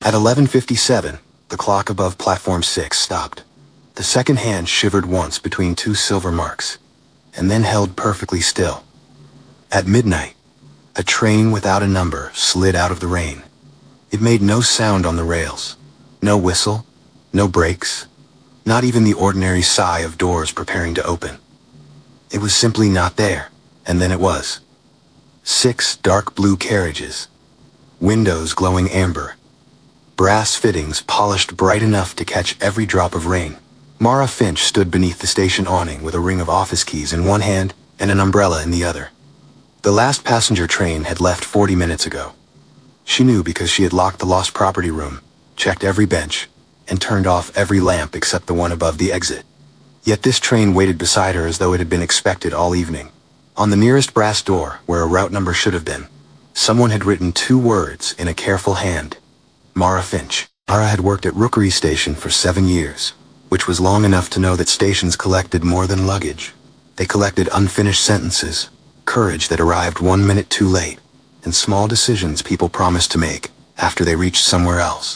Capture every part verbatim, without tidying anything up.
At eleven fifty-seven, the clock above platform six stopped. The second hand shivered once between two silver marks, and then held perfectly still. At midnight, a train without a number slid out of the rain. It made no sound on the rails. No whistle, no brakes, not even the ordinary sigh of doors preparing to open. It was simply not there, and then it was. Six dark blue carriages, windows glowing amber, brass fittings polished bright enough to catch every drop of rain. Mara Finch stood beneath the station awning with a ring of office keys in one hand and an umbrella in the other. The last passenger train had left forty minutes ago. She knew because she had locked the lost property room, checked every bench, and turned off every lamp except the one above the exit. Yet this train waited beside her as though it had been expected all evening. On the nearest brass door, where a route number should have been, someone had written two words in a careful hand. Mara Finch. Mara had worked at Rookery Station for seven years, which was long enough to know that stations collected more than luggage. They collected unfinished sentences, courage that arrived one minute too late, and small decisions people promised to make after they reached somewhere else.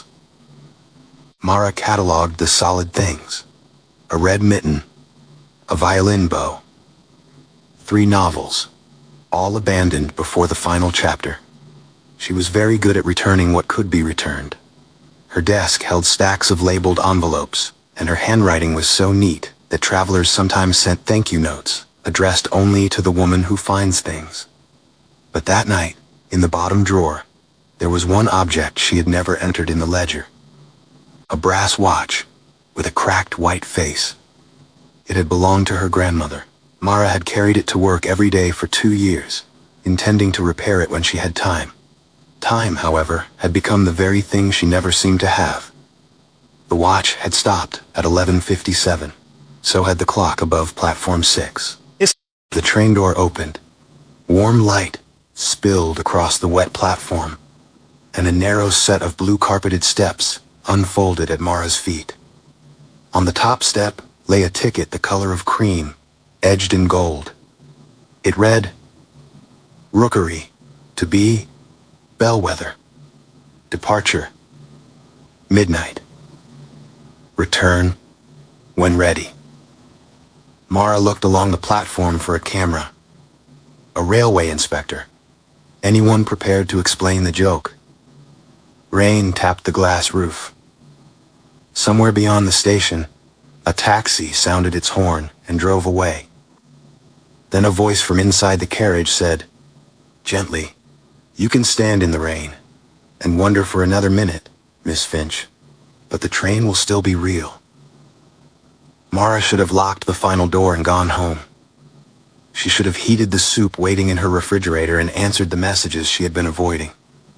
Mara catalogued the solid things. A red mitten, a violin bow, three novels, all abandoned before the final chapter. She was very good at returning what could be returned. Her desk held stacks of labeled envelopes, and her handwriting was so neat that travelers sometimes sent thank you notes, addressed only to the woman who finds things. But that night, in the bottom drawer, there was one object she had never entered in the ledger. A brass watch, with a cracked white face. It had belonged to her grandmother. Mara had carried it to work every day for two years, intending to repair it when she had time. Time, however, had become the very thing she never seemed to have. The watch had stopped at eleven fifty-seven. So had the clock above platform six. The train door opened. Warm light spilled across the wet platform, and a narrow set of blue-carpeted steps unfolded at Mara's feet. On the top step lay a ticket the color of cream, edged in gold. It read, Rookery, to be, Bellwether. Departure, midnight. Return, when ready. Mara looked along the platform for a camera. A railway inspector. Anyone prepared to explain the joke. Rain tapped the glass roof. Somewhere beyond the station, a taxi sounded its horn and drove away. Then a voice from inside the carriage said, gently, you can stand in the rain and wonder for another minute, Miss Finch, but the train will still be real. Mara should have locked the final door and gone home. She should have heated the soup waiting in her refrigerator and answered the messages she had been avoiding.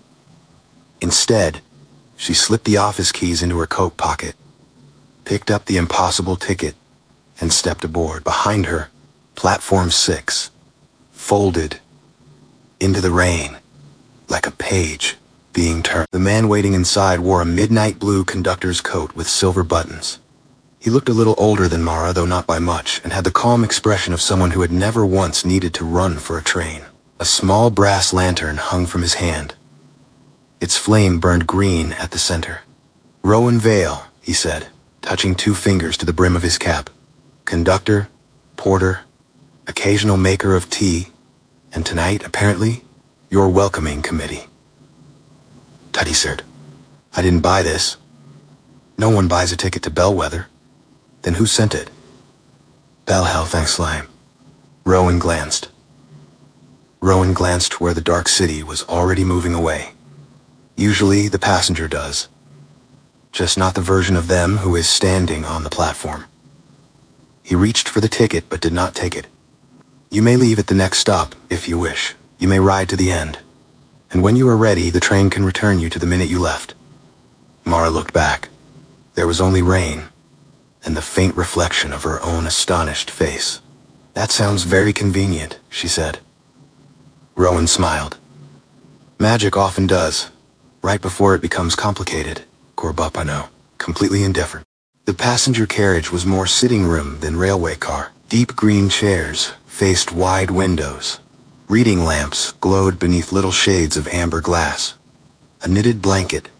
Instead, she slipped the office keys into her coat pocket, picked up the impossible ticket, and stepped aboard. Behind her, platform six, folded into the rain, like a page being turned. The man waiting inside wore a midnight blue conductor's coat with silver buttons. He looked a little older than Mara, though not by much, and had the calm expression of someone who had never once needed to run for a train. A small brass lantern hung from his hand. Its flame burned green at the center. Rowan Vale, he said, touching two fingers to the brim of his cap. Conductor, porter, occasional maker of tea, and tonight, apparently, your welcoming committee. Tutty said, I didn't buy this. No one buys a ticket to Bellwether. Then who sent it? Bell Helfangslime. Rowan glanced. Rowan glanced where the dark city was already moving away. Usually the passenger does. Just not the version of them who is standing on the platform. He reached for the ticket but did not take it. You may leave at the next stop, if you wish. You may ride to the end. And when you are ready, the train can return you to the minute you left. Mara looked back. There was only rain, and the faint reflection of her own astonished face. That sounds very convenient, she said. Rowan smiled. Magic often does, right before it becomes complicated. Corbupano, completely indifferent. The passenger carriage was more sitting room than railway car. Deep green chairs faced wide windows. Reading lamps glowed beneath little shades of amber glass. A knitted blanket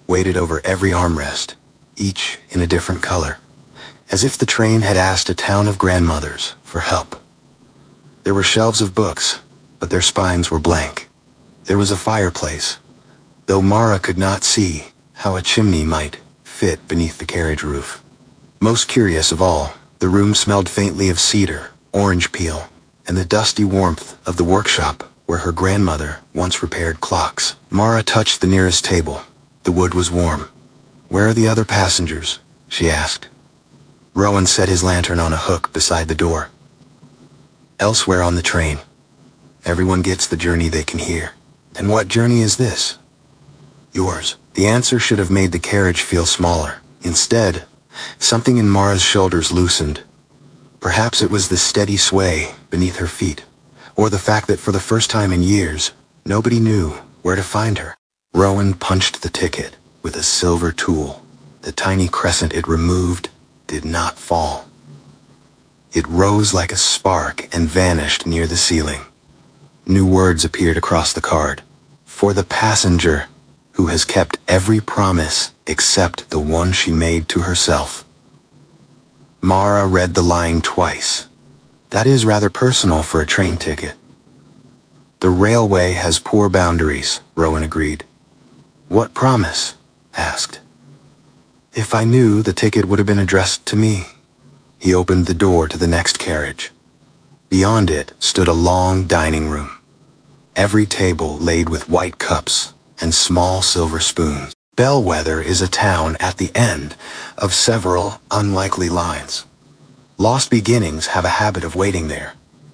weighted over every armrest, each in a different color, as if the train had asked a town of grandmothers for help. There were shelves of books, but their spines were blank. There was a fireplace, though Mara could not see how a chimney might fit beneath the carriage roof. Most curious of all, the room smelled faintly of cedar, orange peel, and the dusty warmth of the workshop where her grandmother once repaired clocks. Mara touched the nearest table. The wood was warm. "Where are the other passengers?" she asked. Rowan set his lantern on a hook beside the door. "Elsewhere on the train. Everyone gets the journey they can hear." "And what journey is this?" "Yours." The answer should have made the carriage feel smaller. Instead, something in Mara's shoulders loosened. Perhaps it was the steady sway beneath her feet, or the fact that for the first time in years, nobody knew where to find her. Rowan punched the ticket with a silver tool. The tiny crescent it removed did not fall. It rose like a spark and vanished near the ceiling. New words appeared across the card. "For the passenger who has kept every promise except the one she made to herself." Mara read the line twice. That is rather personal for a train ticket. "The railway has poor boundaries," Rowan agreed. "What promise?" asked. "If I knew, the ticket would have been addressed to me." He opened the door to the next carriage. Beyond it stood a long dining room. Every table laid with white cups and small silver spoons. Bellwether is a town at the end of several unlikely lines. Lost beginnings have a habit of waiting there.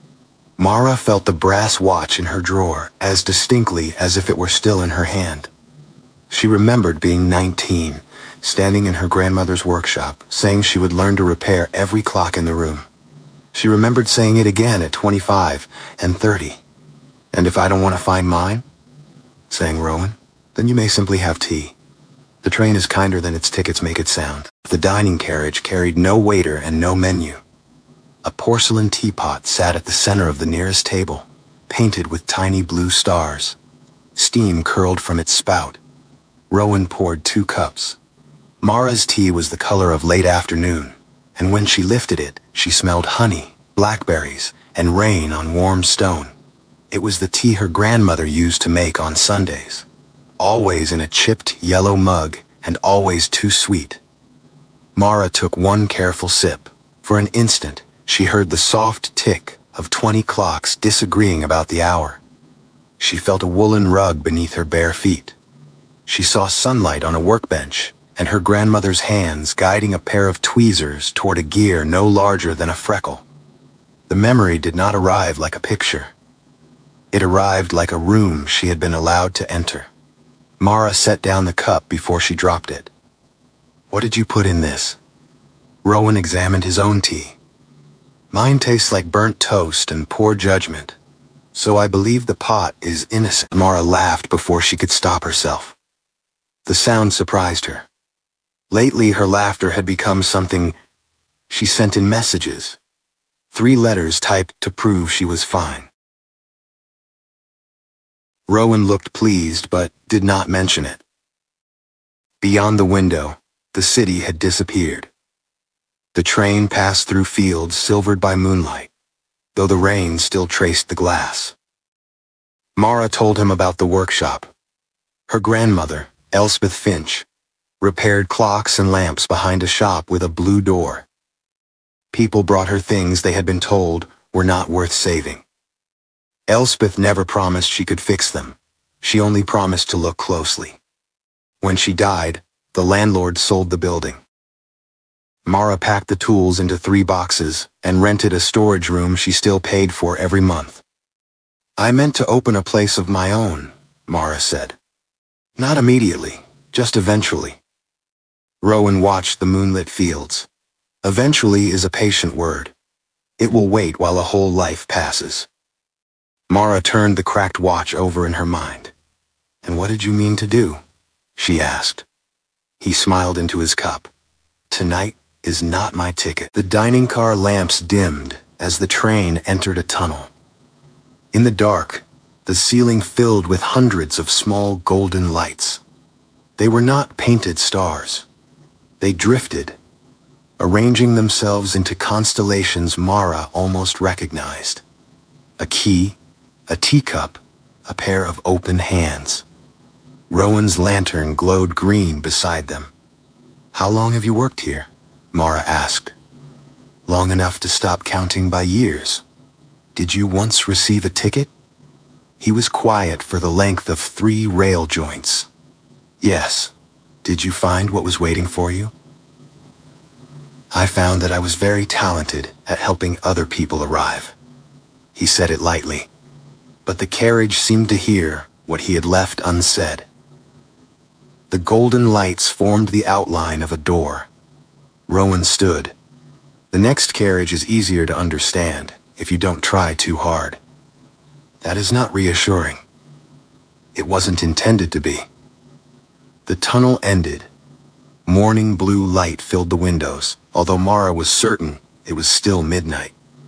Mara felt the brass watch in her drawer as distinctly as if it were still in her hand. She remembered being nineteen, standing in her grandmother's workshop, saying she would learn to repair every clock in the room. She remembered saying it again at twenty-five and thirty. "And if I don't want to find mine," sang Rowan, "then you may simply have tea. The train is kinder than its tickets make it sound." The dining carriage carried no waiter and no menu. A porcelain teapot sat at the center of the nearest table, painted with tiny blue stars. Steam curled from its spout. Rowan poured two cups. Mara's tea was the color of late afternoon, and when she lifted it, she smelled honey, blackberries, and rain on warm stone. It was the tea her grandmother used to make on Sundays, always in a chipped yellow mug and always too sweet. Mara took one careful sip. For an instant, she heard the soft tick of twenty clocks disagreeing about the hour. She felt a woolen rug beneath her bare feet. She saw sunlight on a workbench, and her grandmother's hands guiding a pair of tweezers toward a gear no larger than a freckle. The memory did not arrive like a picture. It arrived like a room she had been allowed to enter. Mara set down the cup before she dropped it. "What did you put in this?" Rowan examined his own tea. "Mine tastes like burnt toast and poor judgment, so I believe the pot is innocent." Mara laughed before she could stop herself. The sound surprised her. Lately, her laughter had become something she sent in messages. Three letters typed to prove she was fine. Rowan looked pleased, but did not mention it. Beyond the window, the city had disappeared. The train passed through fields silvered by moonlight, though the rain still traced the glass. Mara told him about the workshop. Her grandmother, Elspeth Finch, repaired clocks and lamps behind a shop with a blue door. People brought her things they had been told were not worth saving. Elspeth never promised she could fix them. She only promised to look closely. When she died, the landlord sold the building. Mara packed the tools into three boxes and rented a storage room she still paid for every month. "I meant to open a place of my own," Mara said. "Not immediately, just eventually." Rowan watched the moonlit fields. Eventually is a patient word. It will wait while a whole life passes. Mara turned the cracked watch over in her mind. "And what did you mean to do?" she asked. He smiled into his cup. "Tonight is not my ticket." The dining car lamps dimmed as the train entered a tunnel. In the dark, the ceiling filled with hundreds of small golden lights. They were not painted stars. They drifted, arranging themselves into constellations Mara almost recognized. A key, a teacup, a pair of open hands. Rowan's lantern glowed green beside them. "How long have you worked here?" Mara asked. "Long enough to stop counting by years. Did you once receive a ticket?" He was quiet for the length of three rail joints. "Yes. Did you find what was waiting for you?" "I found that I was very talented at helping other people arrive." He said it lightly, but the carriage seemed to hear what he had left unsaid. The golden lights formed the outline of a door. Rowan stood. The next carriage is easier to understand if you don't try too hard. That is not reassuring. It wasn't intended to be. The tunnel ended. Morning blue light filled the windows, although Mara was certain it was still midnight.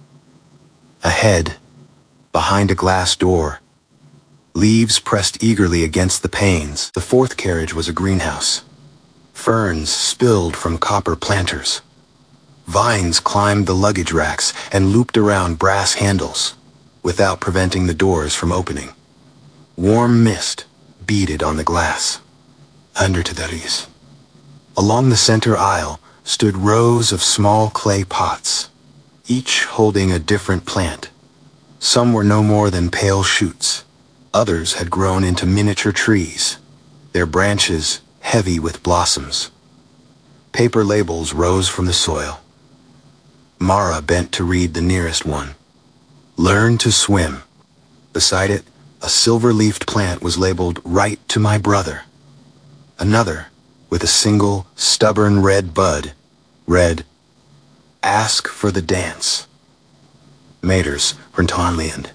Ahead, behind a glass door, leaves pressed eagerly against the panes. The fourth carriage was a greenhouse. Ferns spilled from copper planters. Vines climbed the luggage racks and looped around brass handles, without preventing the doors from opening. Warm mist beaded on the glass. Under to Darius. Along the center aisle stood rows of small clay pots, each holding a different plant. Some were no more than pale shoots. Others had grown into miniature trees, their branches heavy with blossoms. Paper labels rose from the soil. Mara bent to read the nearest one. "Learn to swim." Beside it, a silver-leafed plant was labeled "Right to my brother." Another, with a single, stubborn red bud, read, "Ask for the dance." Maters, Rentonland.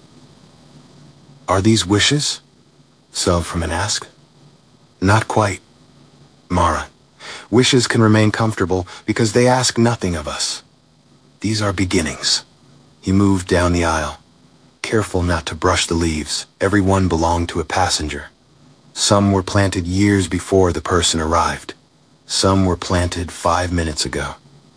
Are these wishes? Selframan asked. Not quite, Mara. Wishes can remain comfortable because they ask nothing of us. These are beginnings. He moved down the aisle, careful not to brush the leaves. Every one belonged to a passenger. Some were planted years before the person arrived. Some were planted five minutes ago.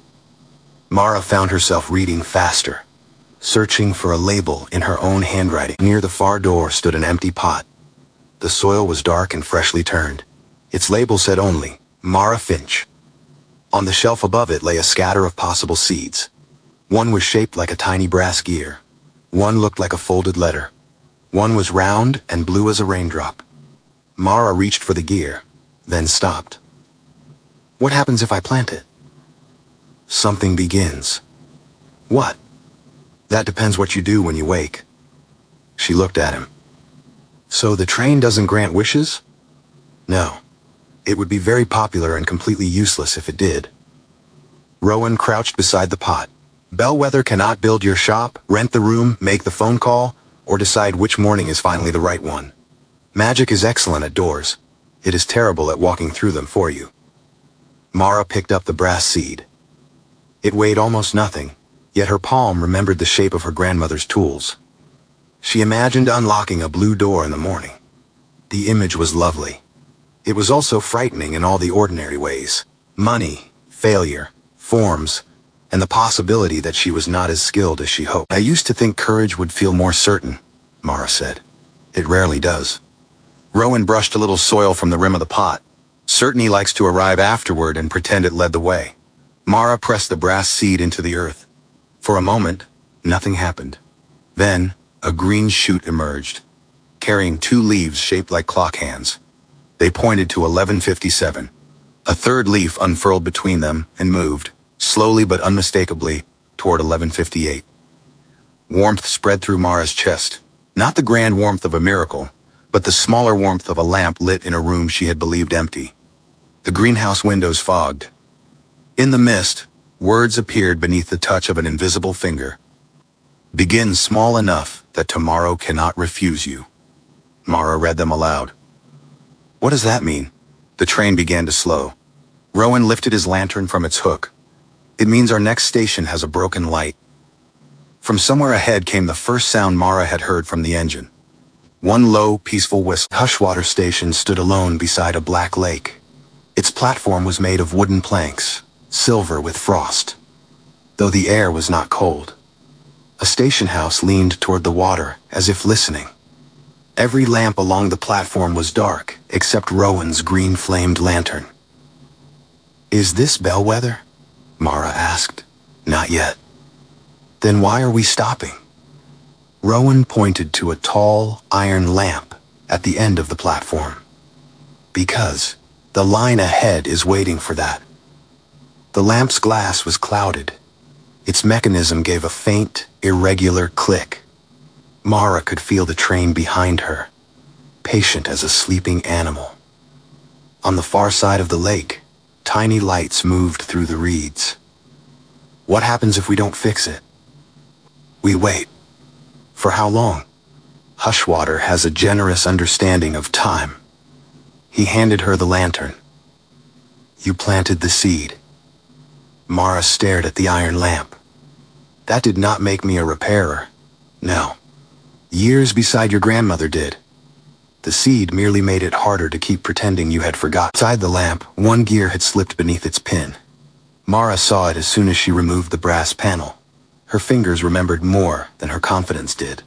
Mara found herself reading faster, searching for a label in her own handwriting. Near the far door stood an empty pot. The soil was dark and freshly turned. Its label said only, Mara Finch. On the shelf above it lay a scatter of possible seeds. One was shaped like a tiny brass gear. One looked like a folded letter. One was round and blue as a raindrop. Mara reached for the gear, then stopped. What happens if I plant it? Something begins. What? That depends what you do when you wake. She looked at him. So the train doesn't grant wishes? No. It would be very popular and completely useless if it did. Rowan crouched beside the pot. Bellwether cannot build your shop, rent the room, make the phone call, or decide which morning is finally the right one. Magic is excellent at doors. It is terrible at walking through them for you. Mara picked up the brass seed. It weighed almost nothing, yet her palm remembered the shape of her grandmother's tools. She imagined unlocking a blue door in the morning. The image was lovely. It was also frightening in all the ordinary ways. Money, failure, forms, and the possibility that she was not as skilled as she hoped. I used to think courage would feel more certain, Mara said. It rarely does. Rowan brushed a little soil from the rim of the pot. Certainty likes to arrive afterward and pretend it led the way. Mara pressed the brass seed into the earth. For a moment, nothing happened. Then, a green shoot emerged, carrying two leaves shaped like clock hands. They pointed to eleven fifty-seven. A third leaf unfurled between them and moved, slowly but unmistakably, toward eleven fifty-eight. Warmth spread through Mara's chest. Not the grand warmth of a miracle, but the smaller warmth of a lamp lit in a room she had believed empty. The greenhouse windows fogged. In the mist, words appeared beneath the touch of an invisible finger. Begin small enough that tomorrow cannot refuse you. Mara read them aloud. What does that mean? The train began to slow. Rowan lifted his lantern from its hook. It means our next station has a broken light. From somewhere ahead came the first sound Mara had heard from the engine. One low, peaceful whistle Hushwater station stood alone beside a black lake. Its platform was made of wooden planks, silver with frost. Though the air was not cold, a station house leaned toward the water as if listening. Every lamp along the platform was dark, except Rowan's green-flamed lantern. "Is this Bellwether?" Mara asked. "Not yet." "Then why are we stopping?" Rowan pointed to a tall, iron lamp at the end of the platform. "Because the line ahead is waiting for that." The lamp's glass was clouded. Its mechanism gave a faint, irregular click. Mara could feel the train behind her, patient as a sleeping animal. On the far side of the lake, tiny lights moved through the reeds. "What happens if we don't fix it?" "We wait." "For how long?" Hushwater has a generous understanding of time. He handed her the lantern. "You planted the seed." Mara stared at the iron lamp. "That did not make me a repairer. No. Years beside your grandmother did. The seed merely made it harder to keep pretending you had forgotten." Inside the lamp, one gear had slipped beneath its pin. Mara saw it as soon as she removed the brass panel. Her fingers remembered more than her confidence did.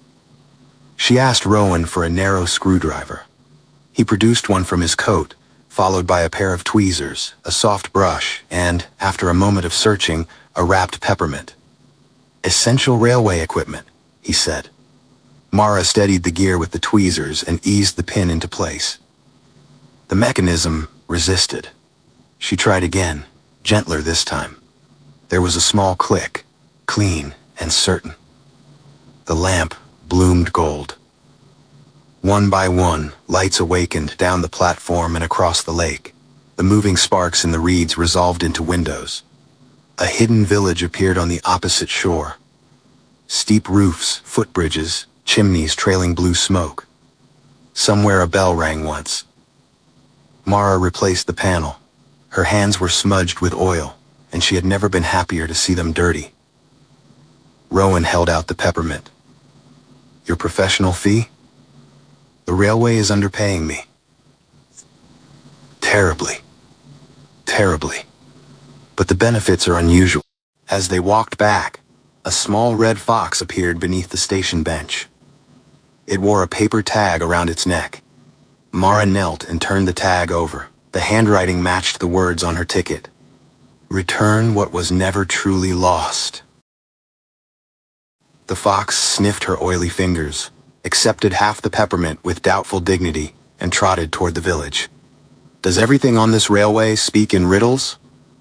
She asked Rowan for a narrow screwdriver. He produced one from his coat, followed by a pair of tweezers, a soft brush, and, after a moment of searching, a wrapped peppermint. "Essential railway equipment," he said. Mara steadied the gear with the tweezers and eased the pin into place. The mechanism resisted. She tried again, gentler this time. There was a small click, clean and certain. The lamp bloomed gold. One by one, lights awakened down the platform and across the lake. The moving sparks in the reeds resolved into windows. A hidden village appeared on the opposite shore. Steep roofs, footbridges, chimneys trailing blue smoke. Somewhere a bell rang once. Mara replaced the panel. Her hands were smudged with oil, and she had never been happier to see them dirty. Rowan held out the peppermint. "Your professional fee?" "The railway is underpaying me." "Terribly. Terribly. But the benefits are unusual." As they walked back, a small red fox appeared beneath the station bench. It wore a paper tag around its neck. Mara knelt and turned the tag over. The handwriting matched the words on her ticket. "Return what was never truly lost." The fox sniffed her oily fingers, accepted half the peppermint with doubtful dignity, and trotted toward the village. "Does everything on this railway speak in riddles?"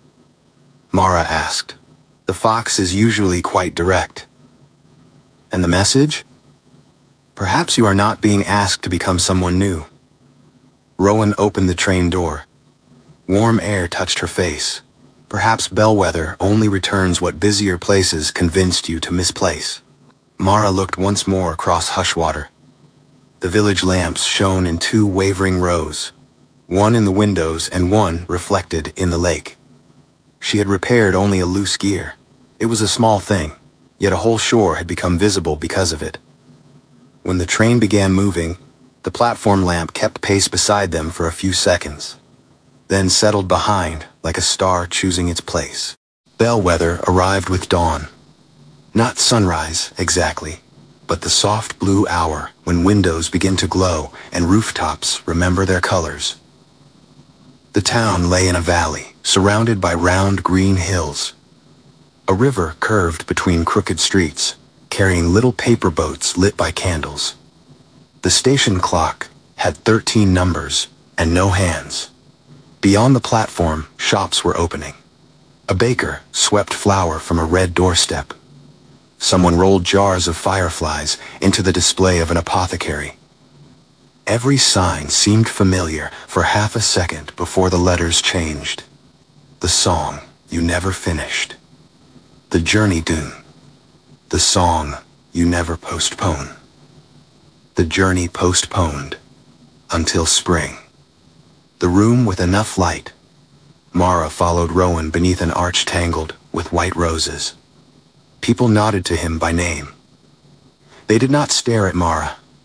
Mara asked. "The fox is usually quite direct." "And the message?" "Perhaps you are not being asked to become someone new." Rowan opened the train door. Warm air touched her face. "Perhaps Bellwether only returns what busier places convinced you to misplace." Mara looked once more across Hushwater. The village lamps shone in two wavering rows, one in the windows and one reflected in the lake. She had repaired only a loose gear. It was a small thing, yet a whole shore had become visible because of it. When the train began moving, the platform lamp kept pace beside them for a few seconds, then settled behind like a star choosing its place. Bellwether arrived with dawn. Not sunrise, exactly, but the soft blue hour when windows begin to glow and rooftops remember their colors. The town lay in a valley, surrounded by round green hills. A river curved between crooked streets, carrying little paper boats lit by candles. The station clock had thirteen numbers and no hands. Beyond the platform, shops were opening. A baker swept flour from a red doorstep. Someone rolled jars of fireflies into the display of an apothecary. Every sign seemed familiar for half a second before the letters changed. The song you never finished. The journey dune. The song you never postpone. The journey postponed until spring. The room with enough light. Mara followed Rowan beneath an arch tangled with white roses. People nodded to him by name. They did not stare at Mara.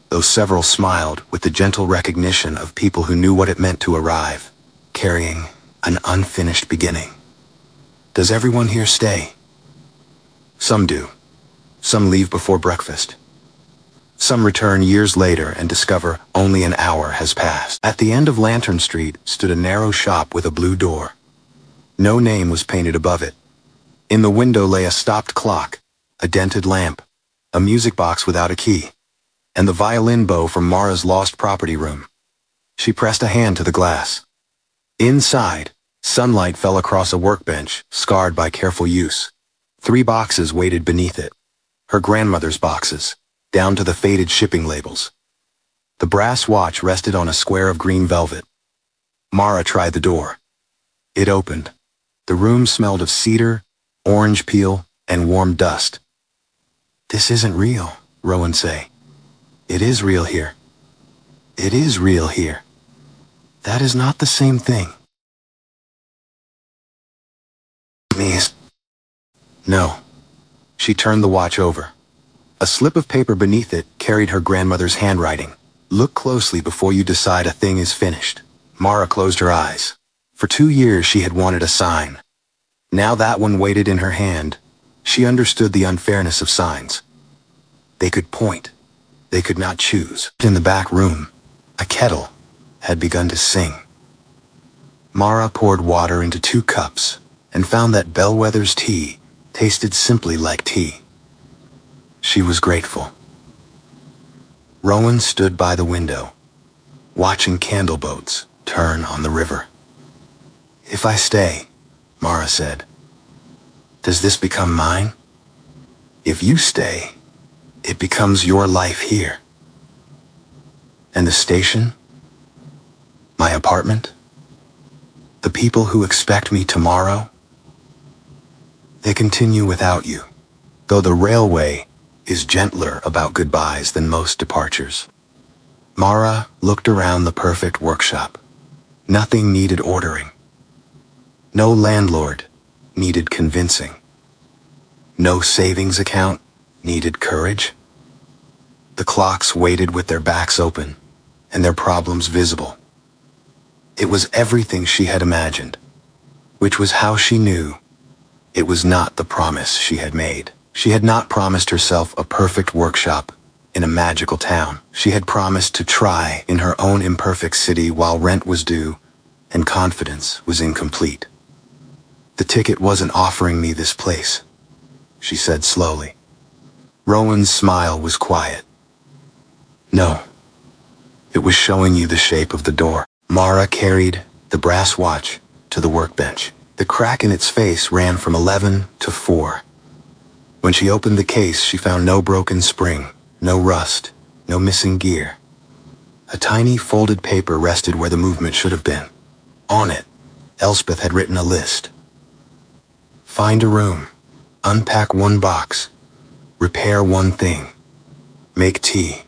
though several smiled with the gentle recognition of people who knew what it meant to arrive, carrying an unfinished beginning. Does everyone here stay? Some do. Some leave before breakfast. Some return years later and discover only an hour has passed. At the end of Lantern Street stood a narrow shop with a blue door. No name was painted above it. In the window lay a stopped clock, a dented lamp, a music box without a key, and the violin bow from Mara's lost property room. She pressed a hand to the glass. Inside, sunlight fell across a workbench, scarred by careful use. Three boxes waited beneath it. Her grandmother's boxes, down to the faded shipping labels. The brass watch rested on a square of green velvet. Mara tried the door. It opened. The room smelled of cedar, orange peel, and warm dust. "This isn't real," Rowan said. "It is real here. It is real here. That is not the same thing." Please. No. She turned the watch over. A slip of paper beneath it carried her grandmother's handwriting. "Look closely before you decide a thing is finished." Mara closed her eyes. For two years she had wanted a sign. Now that one waited in her hand. She understood the unfairness of signs. They could point. They could not choose. In the back room, a kettle had begun to sing. Mara poured water into two cups and found that Bellwether's tea tasted simply like tea. She was grateful. Rowan stood by the window, watching candle boats turn on the river. "If I stay," Mara said, "does this become mine? If you stay, it becomes your life here. And the station? My apartment? The people who expect me tomorrow? They continue without you, though the railway is gentler about goodbyes than most departures." Mara looked around the perfect workshop. Nothing needed ordering. No landlord needed convincing. No savings account needed courage. The clocks waited with their backs open and their problems visible. It was everything she had imagined, which was how she knew it was not the promise she had made. She had not promised herself a perfect workshop in a magical town. She had promised to try in her own imperfect city while rent was due and confidence was incomplete. "The ticket wasn't offering me this place," she said slowly. Rowan's smile was quiet. "No, it was showing you the shape of the door." Mara carried the brass watch to the workbench. The crack in its face ran from eleven to four. When she opened the case, she found no broken spring, no rust, no missing gear. A tiny folded paper rested where the movement should have been. On it, Elspeth had written a list. Find a room, unpack one box, repair one thing, make tea.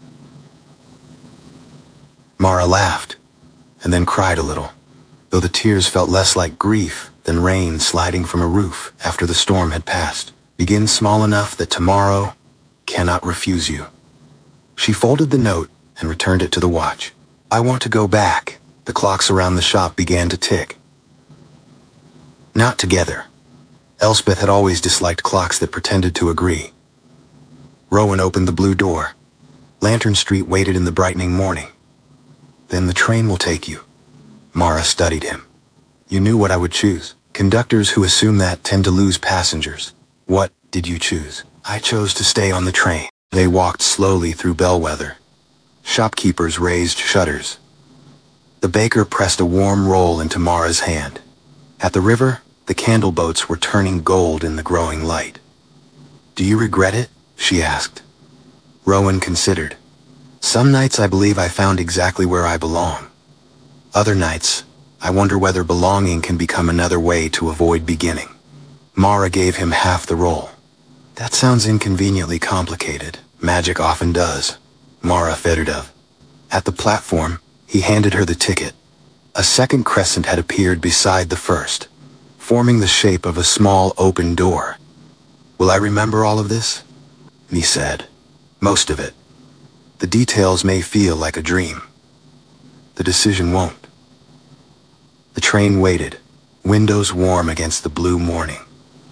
Mara laughed, and then cried a little, though the tears felt less like grief than rain sliding from a roof after the storm had passed. Begin small enough that tomorrow cannot refuse you. She folded the note and returned it to the watch. I want to go back. The clocks around the shop began to tick. Not together. Elspeth had always disliked clocks that pretended to agree. Rowan opened the blue door. Lantern Street waited in the brightening morning. Then the train will take you. Mara studied him. You knew what I would choose. Conductors who assume that tend to lose passengers. What did you choose? I chose to stay on the train. They walked slowly through Bellwether. Shopkeepers raised shutters. The baker pressed a warm roll into Mara's hand. At the river, the candle boats were turning gold in the growing light. Do you regret it? She asked. Rowan considered. Some nights I believe I found exactly where I belong. Other nights, I wonder whether belonging can become another way to avoid beginning. Mara gave him half the roll. That sounds inconveniently complicated. Magic often does. Mara fettered of. At the platform, he handed her the ticket. A second crescent had appeared beside the first, forming the shape of a small open door. Will I remember all of this? He said. Most of it. The details may feel like a dream. The decision won't. The train waited, windows warm against the blue morning.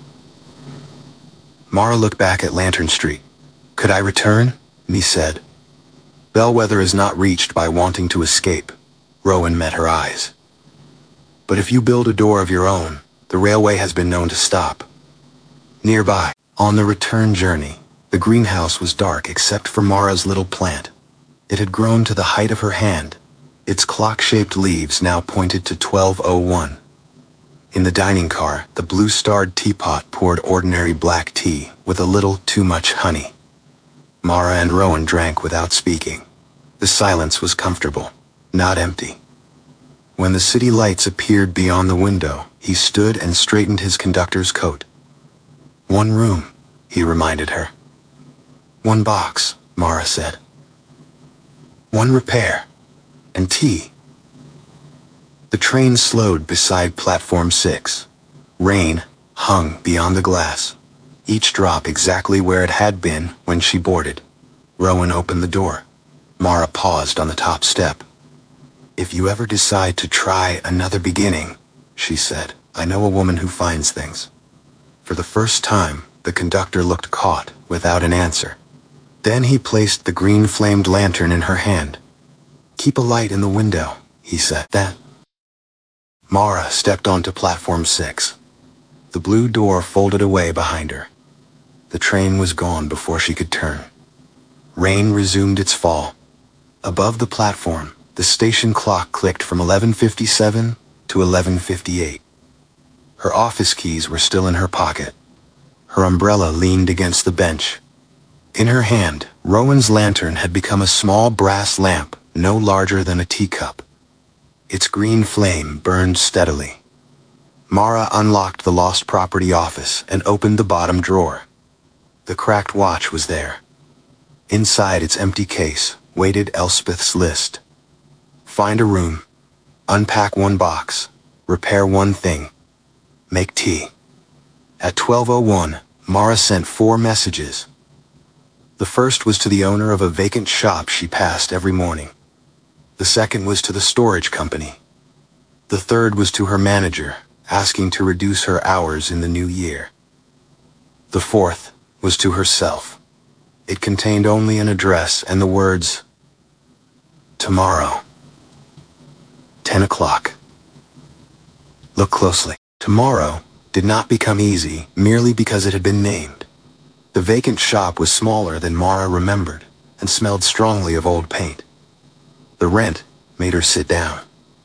Mara looked back at Lantern Street. Could I return? Mee said. Bellwether is not reached by wanting to escape. Rowan met her eyes. But if you build a door of your own, the railway has been known to stop. Nearby, on the return journey, the greenhouse was dark except for Mara's little plant. It had grown to the height of her hand. Its clock-shaped leaves now pointed to twelve oh one. In the dining car, the blue-starred teapot poured ordinary black tea with a little too much honey. Mara and Rowan drank without speaking. The silence was comfortable, not empty. When the city lights appeared beyond the window, he stood and straightened his conductor's coat. One room, he reminded her. One box, Mara said. One repair. And tea. The train slowed beside platform six. Rain hung beyond the glass, each drop exactly where it had been when she boarded. Rowan opened the door. Mara paused on the top step. If you ever decide to try another beginning, she said, I know a woman who finds things. For the first time, the conductor looked caught, without an answer. Then he placed the green-flamed lantern in her hand. Keep a light in the window, he said. That. Mara stepped onto platform six. The blue door folded away behind her. The train was gone before she could turn. Rain resumed its fall. Above the platform, the station clock clicked from eleven fifty-seven to eleven fifty-eight. Her office keys were still in her pocket. Her umbrella leaned against the bench. In her hand, Rowan's lantern had become a small brass lamp, no larger than a teacup. Its green flame burned steadily. Mara unlocked the lost property office and opened the bottom drawer. The cracked watch was there. Inside its empty case waited Elspeth's list. Find a room, unpack one box, repair one thing, make tea. At twelve oh one, Mara sent four messages. The first was to the owner of a vacant shop she passed every morning. The second was to the storage company. The third was to her manager, asking to reduce her hours in the new year. The fourth was to herself. It contained only an address and the words, tomorrow. Ten o'clock. Look closely. Tomorrow did not become easy merely because it had been named. The vacant shop was smaller than Mara remembered and smelled strongly of old paint. The rent made her sit down.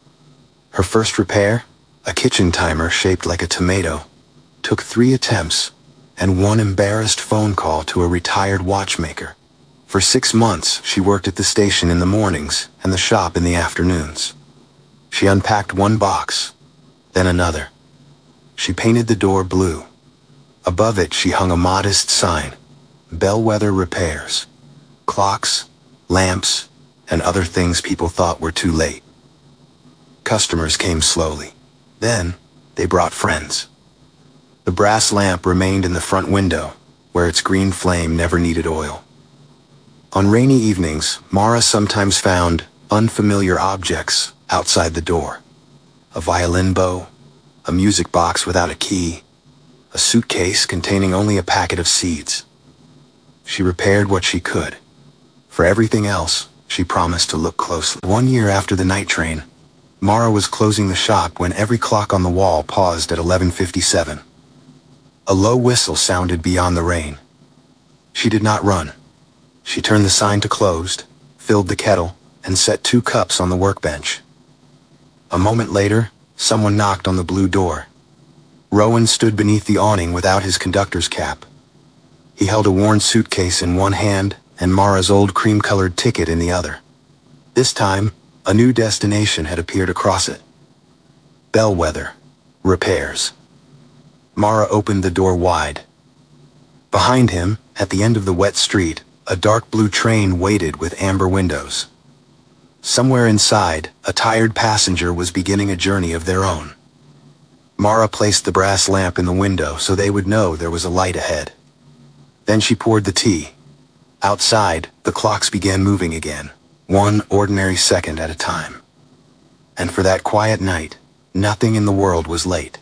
Her first repair, a kitchen timer shaped like a tomato, took three attempts and one embarrassed phone call to a retired watchmaker. For six months, she worked at the station in the mornings and the shop in the afternoons. She unpacked one box, then another. She painted the door blue. Above it, she hung a modest sign, Bellwether Repairs. Clocks, lamps, and other things people thought were too late. Customers came slowly. Then, they brought friends. The brass lamp remained in the front window, where its green flame never needed oil. On rainy evenings, Mara sometimes found unfamiliar objects outside the door. A violin bow, a music box without a key, a suitcase containing only a packet of seeds. She repaired what she could. For everything else, she promised to look closely. One year after the night train, Mara was closing the shop when every clock on the wall paused at eleven fifty-seven. A low whistle sounded beyond the rain. She did not run. She turned the sign to closed, filled the kettle, and set two cups on the workbench. A moment later, someone knocked on the blue door. Rowan stood beneath the awning without his conductor's cap. He held a worn suitcase in one hand and Mara's old cream-colored ticket in the other. This time, a new destination had appeared across it. Bellwether Repairs. Mara opened the door wide. Behind him, at the end of the wet street, a dark blue train waited with amber windows. Somewhere inside, a tired passenger was beginning a journey of their own. Mara placed the brass lamp in the window so they would know there was a light ahead. Then she poured the tea. Outside, the clocks began moving again, one ordinary second at a time. And for that quiet night, nothing in the world was late.